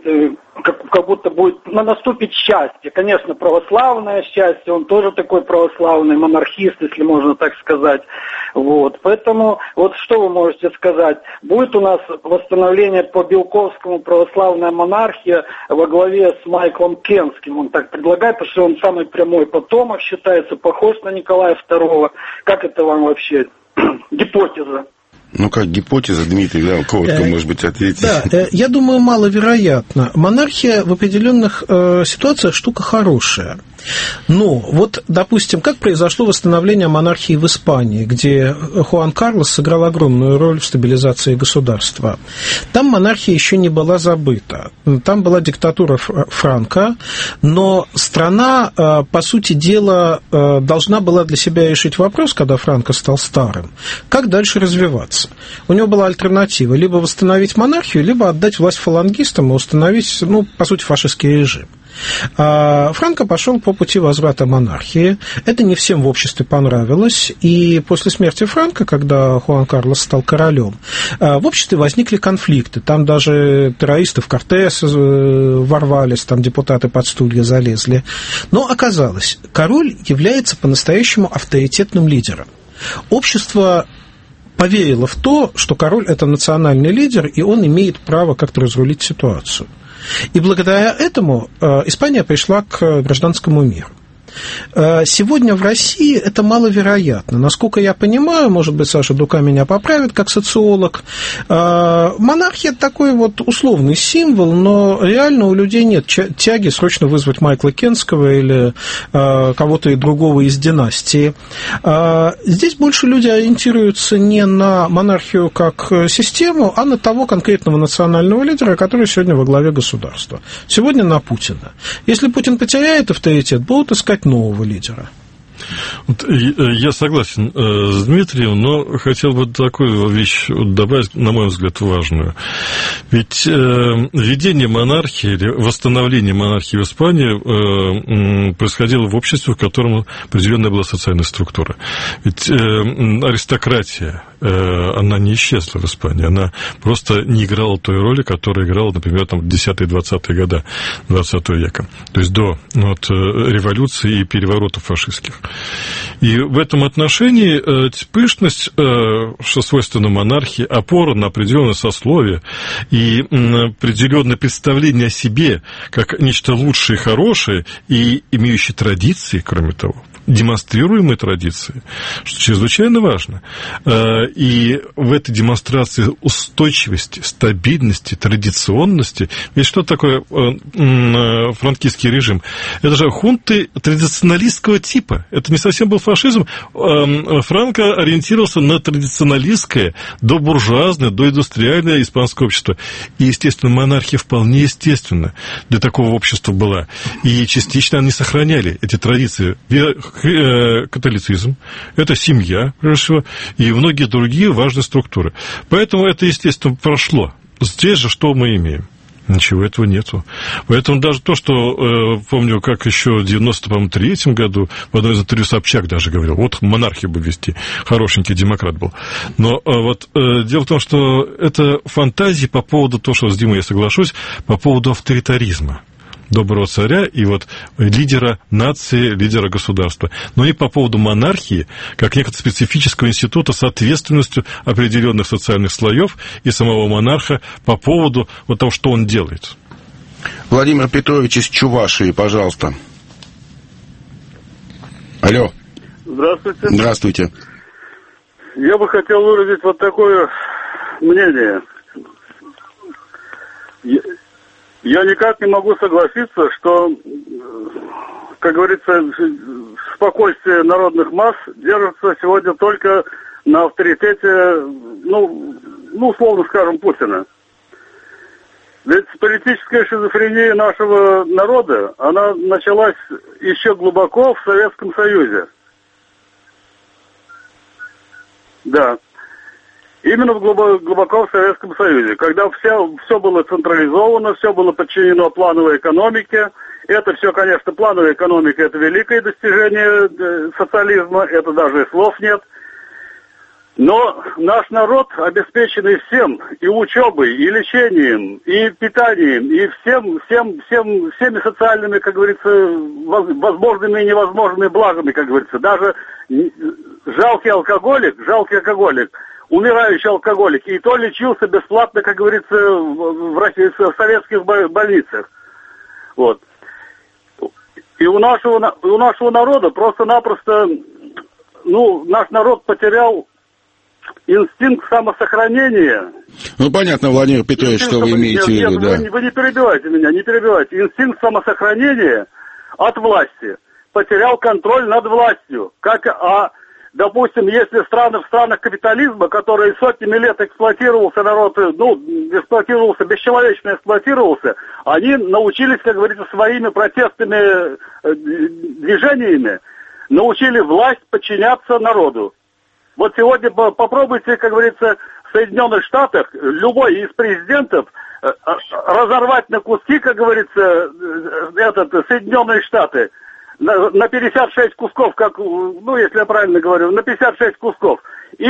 как будто будет, наступит счастье. Конечно, православное счастье, он тоже такой православный монархист, если можно так сказать. Вот. Поэтому, вот что вы можете сказать? Будет у нас восстановление по Белковскому, православная монархия во главе с Майклом Кенским. Он так предлагает, потому что он самый прямой потомок считается, похож на Николая II. Как это вам вообще? Гипотеза.
Как гипотеза, Дмитрий, да, коротко, может быть, ответить.
Да, я думаю, маловероятно. Монархия в определенных ситуациях штука хорошая. Но вот, допустим, как произошло восстановление монархии в Испании, где Хуан Карлос сыграл огромную роль в стабилизации государства. Там монархия еще не была забыта. Там была диктатура Франко, но страна, по сути дела, должна была для себя решить вопрос, когда Франко стал старым, как дальше развиваться. У него была альтернатива: либо восстановить монархию, либо отдать власть фалангистам и установить, по сути, фашистский режим. Франко пошел по пути возврата монархии. Это не всем в обществе понравилось. И после смерти Франко, когда Хуан Карлос стал королем, в обществе возникли конфликты. Там даже террористы в Кортес ворвались, там депутаты под стулья залезли. Но оказалось, король является по-настоящему авторитетным лидером. Общество поверило в то, что король – это национальный лидер, и он имеет право как-то разрулить ситуацию. И благодаря этому Испания пришла к гражданскому миру. Сегодня в России это маловероятно. Насколько я понимаю, может быть, Саша Дука меня поправит, как социолог, монархия такой вот условный символ, но реально у людей нет тяги срочно вызвать Майкла Кенского или кого-то и другого из династии. Здесь больше люди ориентируются не на монархию как систему, а на того конкретного национального лидера, который сегодня во главе государства. Сегодня на Путина. Если Путин потеряет авторитет, будут искать нового лидера.
Я согласен с Дмитрием, но хотел бы такую вещь добавить, на мой взгляд, важную. Ведь введение монархии или восстановление монархии в Испании происходило в обществе, в котором определенная была социальная структура. Ведь аристократия, она не исчезла в Испании, она просто не играла той роли, которую играла, например, в 10-е, 20-е годы 20 века, то есть до революции и переворотов фашистских. И в этом отношении пышность, что свойственно монархии, опора на определенное сословие и определенное представление о себе как нечто лучшее и хорошее, и имеющее традиции, кроме того, демонстрируемые традиции, что чрезвычайно важно. И в этой демонстрации устойчивости, стабильности, традиционности, ведь что такое франкистский режим? Это же хунты традиционалистского типа. Это не совсем был фашизм. Франко ориентировался на традиционалистское, добуржуазное, доиндустриальное испанское общество. И, естественно, монархия вполне естественно для такого общества была. И частично они сохраняли эти традиции. Католицизм, это семья, прежде всего, и многие другие важные структуры. Поэтому это, естественно, прошло. Здесь же что мы имеем? Ничего этого нету. Поэтому даже то, что, помню, как еще в 93-м году в одной из интервью Собчак даже говорил, вот монархию бы ввести, хорошенький демократ был. Но вот дело в том, что это фантазии по поводу того, что с Димой я соглашусь, по поводу авторитаризма. доброго царя и вот лидера нации, лидера государства. Но и по поводу монархии, как некого специфического института с ответственностью определенных социальных слоев и самого монарха по поводу вот того, что он делает.
Владимир Петрович из Чувашии, пожалуйста. Алло.
Здравствуйте.
Здравствуйте.
Я бы хотел выразить вот такое мнение. Я никак не могу согласиться, что, как говорится, спокойствие народных масс держится сегодня только на авторитете, условно скажем, Путина. Ведь политическая шизофрения нашего народа, она началась еще глубоко в Советском Союзе. Да. Именно глубоко в Советском Союзе, когда все было централизовано, все было подчинено плановой экономике. Это все, конечно, плановая экономика, это великое достижение социализма, это даже и слов нет. Но наш народ, обеспеченный всем, и учебой, и лечением, и питанием, и всеми социальными, как говорится, возможными и невозможными благами, как говорится. Даже жалкий алкоголик, умирающий алкоголик, и то лечился бесплатно, как говорится, в советских больницах. Вот. И у нашего народа просто-напросто, наш народ потерял инстинкт самосохранения.
Понятно, Владимир Петрович, что вы имеете в виду, да.
Вы не перебивайте меня, не перебивайте. Инстинкт самосохранения от власти потерял контроль над властью. Допустим, если в странах капитализма, которые сотнями лет эксплуатировался народ, бесчеловечно эксплуатировался, они научились, как говорится, своими протестными движениями, научили власть подчиняться народу. Вот сегодня попробуйте, как говорится, в Соединенных Штатах любой из президентов разорвать на куски, как говорится, Соединенные Штаты, на 56 кусков, если я правильно говорю, на 56 кусков. И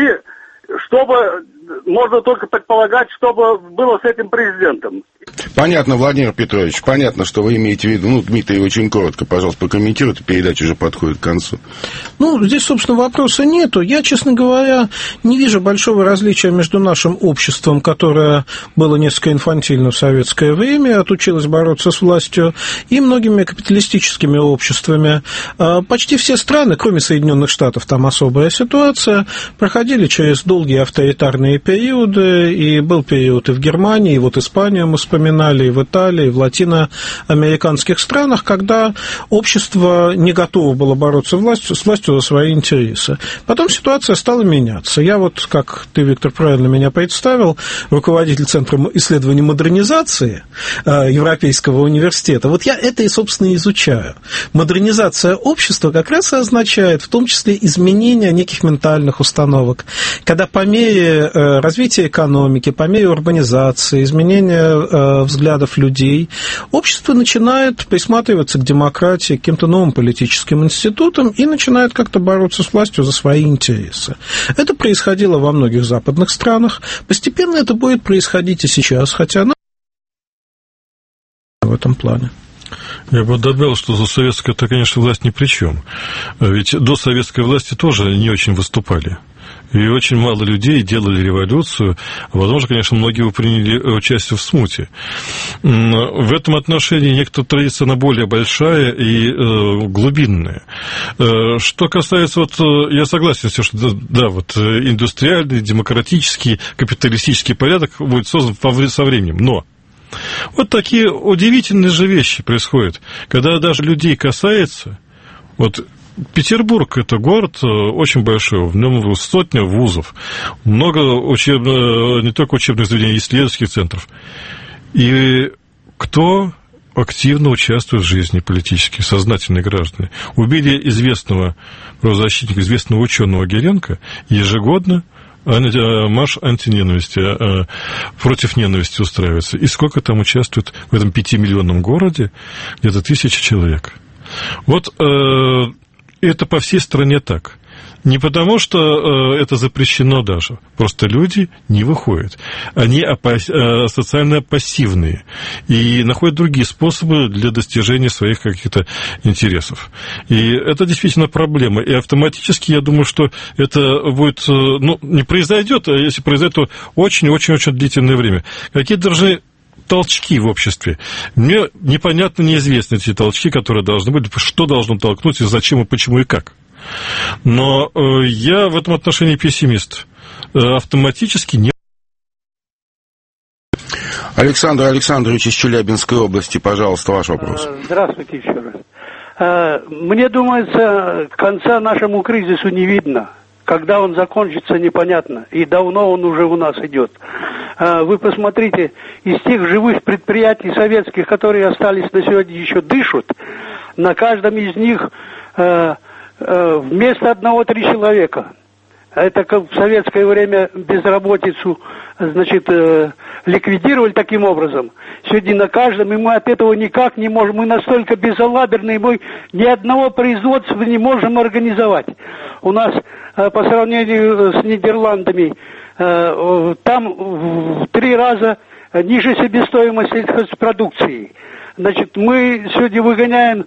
чтобы, можно только предполагать, что было с этим президентом.
Понятно, Владимир Петрович, понятно, что вы имеете в виду. Дмитрий, очень коротко, пожалуйста, прокомментируйте, передача уже подходит к концу.
Здесь, собственно, вопроса нету. Я, честно говоря, не вижу большого различия между нашим обществом, которое было несколько инфантильно в советское время, отучилось бороться с властью, и многими капиталистическими обществами. Почти все страны, кроме Соединенных Штатов, там особая ситуация, проходили через долгие авторитарные периоды, и был период и в Германии, и вот Испанию мы вспоминали, и в Италии, и в латиноамериканских странах, когда общество не готово было бороться с властью за свои интересы. Потом ситуация стала меняться. Я как ты, Виктор, правильно меня представил, руководитель Центра исследований модернизации Европейского университета, я это и, собственно, изучаю. Модернизация общества как раз и означает в том числе изменение неких ментальных установок, когда по мере развития экономики, по мере урбанизации, изменения взглядов людей, общество начинает присматриваться к демократии, к каким-то новым политическим институтам и начинает как-то бороться с властью за свои интересы. Это происходило во многих западных странах. Постепенно это будет происходить и сейчас, хотя оно в этом плане.
Я бы добавил, что за советская-то, конечно, власть ни при чем. Ведь до советской власти тоже не очень выступали. И очень мало людей делали революцию. Возможно, конечно, многие приняли участие в смуте. В этом отношении некоторая традиция, она более большая и глубинная. Что касается, я согласен с тем, что индустриальный, демократический, капиталистический порядок будет создан со временем. Но такие удивительные же вещи происходят, когда даже людей касается. Петербург – это город очень большой, в нем сотня вузов, много не только учебных заведений, исследовательских центров. И кто активно участвует в жизни политической, сознательные граждане? Убили известного правозащитника, известного ученого Геренко, ежегодно марш антиненависти, против ненависти устраивается. И сколько там участвует в этом 5-миллионном городе? Где-то 1000 человек. Это по всей стране так. Не потому, что это запрещено даже. Просто люди не выходят. Они социально пассивные и находят другие способы для достижения своих каких-то интересов. И это действительно проблема. И автоматически, я думаю, что это будет, не произойдет, а если произойдет, то очень-очень-очень длительное время. Какие должны толчки в обществе. Мне непонятно, неизвестны эти толчки, которые должны быть, что должно толкнуть, и зачем, и почему, и как. Но я в этом отношении пессимист. Автоматически не...
Александр Александрович из Челябинской области, пожалуйста, ваш вопрос.
Здравствуйте еще раз. Мне думается, конца нашему кризису не видно. Когда он закончится, непонятно. И давно он уже у нас идет. Вы посмотрите, из тех живых предприятий советских, которые остались на сегодня, еще дышат, на каждом из них вместо 1-3 человека. Это как в советское время безработицу, ликвидировали таким образом. Сегодня на каждом, и мы от этого никак не можем. Мы настолько безалаберные, мы ни одного производства не можем организовать. У нас по сравнению с Нидерландами, там в 3 раза ниже себестоимость сельхозпродукции. Мы сегодня выгоняем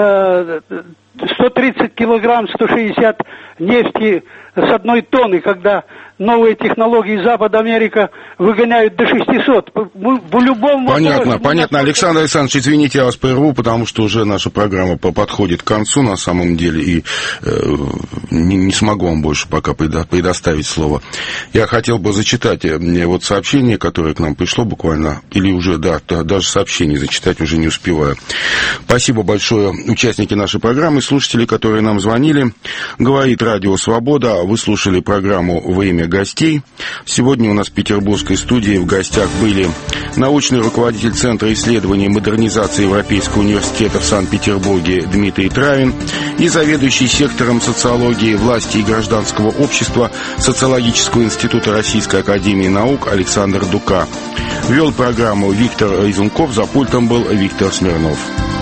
130 килограмм, 160 нефти с 1 тонны, когда новые технологии Запада Америка выгоняют до 600. В любом
Понятно. Александр Александрович, извините, я вас прерву, потому что уже наша программа подходит к концу, на самом деле, и не смогу вам больше пока предоставить слово. Я хотел бы зачитать вот сообщение, которое к нам пришло буквально, или уже, даже сообщение зачитать уже не успеваю. Спасибо большое, участники нашей программы, слушатели, которые нам звонили. Говорит Радио Свобода, вы слушали программу «Во имя гостей». Сегодня у нас в петербургской студии в гостях были научный руководитель Центра исследований и модернизации Европейского университета в Санкт-Петербурге Дмитрий Травин и заведующий сектором социологии, власти и гражданского общества Социологического института Российской академии наук Александр Дука. Вел программу Виктор Изунков, за пультом был Виктор Смирнов.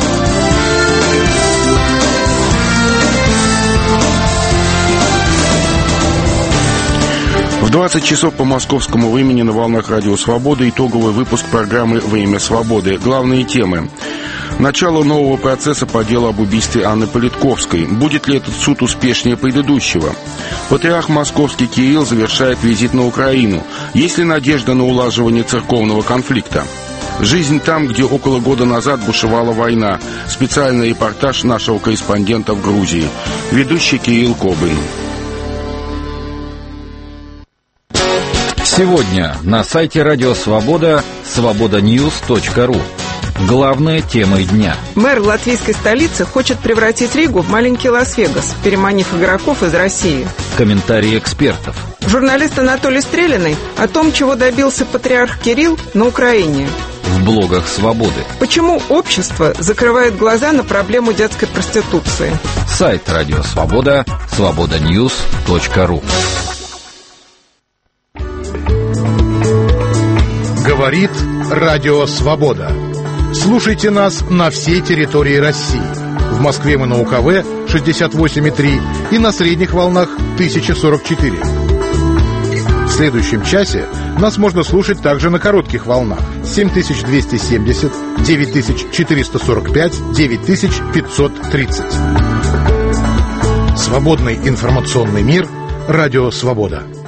В 20 часов по московскому времени на волнах Радио Свобода итоговый выпуск программы «Во имя свободы». Главные темы. Начало нового процесса по делу об убийстве Анны Политковской. Будет ли этот суд успешнее предыдущего? Патриарх Московский Кирилл завершает визит на Украину. Есть ли надежда на улаживание церковного конфликта? Жизнь там, где около года назад бушевала война. Специальный репортаж нашего корреспондента в Грузии. Ведущий Кирилл Кобын.
Сегодня на сайте Радио Свобода свободаnews.ру. Главные темы дня.
Мэр латвийской столицы хочет превратить Ригу в маленький Лас-Вегас, переманив игроков из России.
Комментарии экспертов.
Журналист Анатолий Стрелиный о том, чего добился патриарх Кирилл на Украине.
В блогах Свободы.
Почему общество закрывает глаза на проблему детской проституции.
Сайт Радио Свобода свободаnews.ру.
Говорит Радио Свобода. Слушайте нас на всей территории России. В Москве мы на УКВ 68,3 и на средних волнах 1044. В следующем часе нас можно слушать также на коротких волнах 7270, 9445, 9530. Свободный информационный мир. Радио Свобода.